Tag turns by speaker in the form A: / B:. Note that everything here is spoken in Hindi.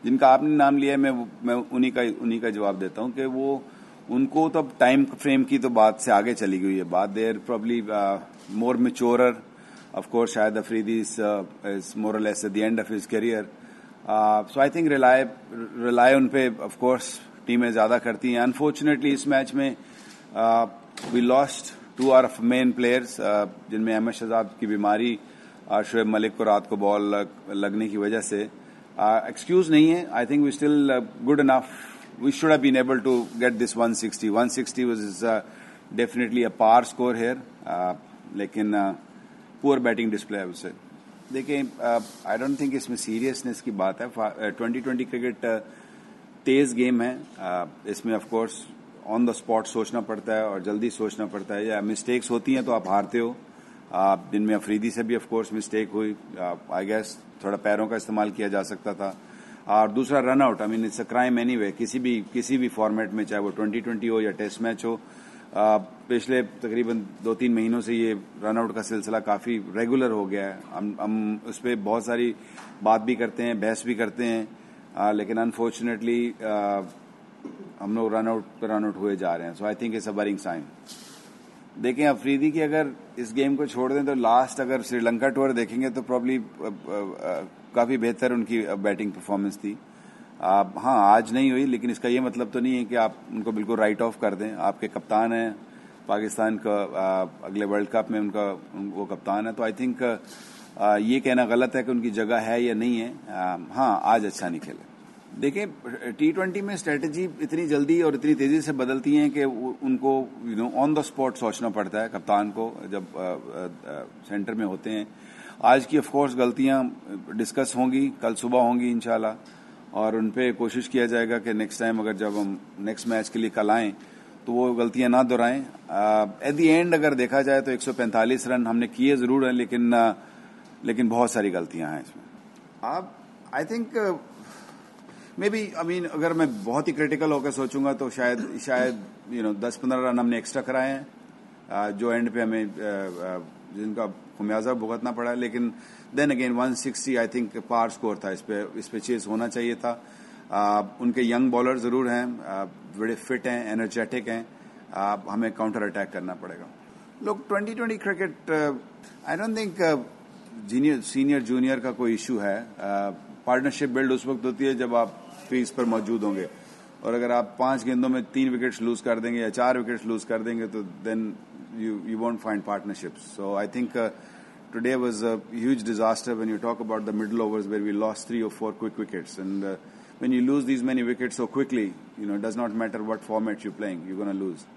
A: जिनका आपने नाम लिया है मैं उन्हीं का जवाब देता हूं कि वो उनको तो अब टाइम फ्रेम की तो बात से आगे चली गई है बात. There probably more maturer. Of course शायद Afridi is more or less at the end of his career. So I think rely उन पे ऑफ कोर्स टीमें ज्यादा करती हैं. अनफॉर्चुनेटली इस मैच में we lost 2 our main players, जिनमें अहमद शहजाद की बीमारी, शोएब मलिक को रात को बॉल लगने की वजह से. एक्सक्यूज नहीं है. I think we still good enough. We should have been able to get this 160. 160 was definitely a par score here, लेकिन पुअर बैटिंग डिस्प्ले है उससे. देखिए, आई डोंट थिंक इसमें सीरियसनेस की बात है. 2020 क्रिकेट तेज गेम है. इसमें of course on the spot सोचना पड़ता है और जल्दी सोचना पड़ता है. या मिस्टेक्स होती हैं तो आप हारते हो. जिनमें अफरीदी से भी ऑफ कोर्स मिस्टेक हुई. आई गेस थोड़ा पैरों का इस्तेमाल किया जा सकता था. और दूसरा run out, I mean it's a crime anyway. किसी भी फॉर्मेट में, चाहे वो 2020 हो या टेस्ट मैच हो, पिछले तकरीबन 2-3 महीनों से ये रन आउट का सिलसिला काफी रेगुलर हो गया है. हम उस पर बहुत सारी बात भी करते हैं, बहस भी करते हैं, लेकिन अनफॉर्चुनेटली हम लोग रन आउट हुए जा रहे हैं. So I think it's a worrying sign. देखें, अफरीदी की अगर इस गेम को छोड़ दें तो लास्ट अगर श्रीलंका टूर देखेंगे तो प्रॉब्ली काफी बेहतर उनकी बैटिंग परफॉर्मेंस थी. हाँ, आज नहीं हुई, लेकिन इसका ये मतलब तो नहीं है कि आप उनको बिल्कुल राइट ऑफ कर दें. आपके कप्तान हैं पाकिस्तान का, अगले वर्ल्ड कप में वो कप्तान है. तो आई थिंक ये कहना गलत है कि उनकी जगह है या नहीं है. हाँ, आज अच्छा नहीं खेले. देखिए, T20 में स्ट्रेटजी इतनी जल्दी और इतनी तेजी से बदलती हैं कि उनको ऑन द स्पॉट सोचना पड़ता है कप्तान को जब सेंटर में होते हैं. आज की ऑफ कोर्स गलतियां डिस्कस होंगी, कल सुबह होंगी इंशाल्लाह, और उन पे कोशिश किया जाएगा कि नेक्स्ट टाइम अगर जब हम नेक्स्ट मैच के लिए कल आएं तो वो गलतियां ना दोहराएं. एट द एंड अगर देखा जाए तो 145 रन हमने किए जरूर हैं, लेकिन बहुत सारी गलतियां हैं इसमें. आप I think maybe, I mean अगर मैं बहुत ही क्रिटिकल होकर सोचूंगा तो शायद 10-15 रन हमने एक्स्ट्रा कराए हैं, जो एंड पे हमें जिनका खुमियाजा भुगतना पड़ा. लेकिन then again 160 I think par score था. इस पे चेस होना चाहिए था. उनके यंग बॉलर जरूर हैं, बड़े फिट हैं, एनर्जेटिक हैं. हमें काउंटर अटैक करना पड़ेगा. लोग 2020 cricket, I don't think senior junior का कोई इशू है. पार्टनरशिप बिल्ड उस वक्त होती है जब आप क्रीज पर मौजूद होंगे, और अगर आप 5 गेंदों में 3 विकेट्स लूज कर देंगे या 4 विकेट्स लूज कर देंगे तो then you won't find partnerships. So I think today was a huge disaster when you talk about the middle overs where we lost 3 or 4 quick wickets. And when you lose these many wickets so quickly, it does not matter what format you're playing, you're going to lose.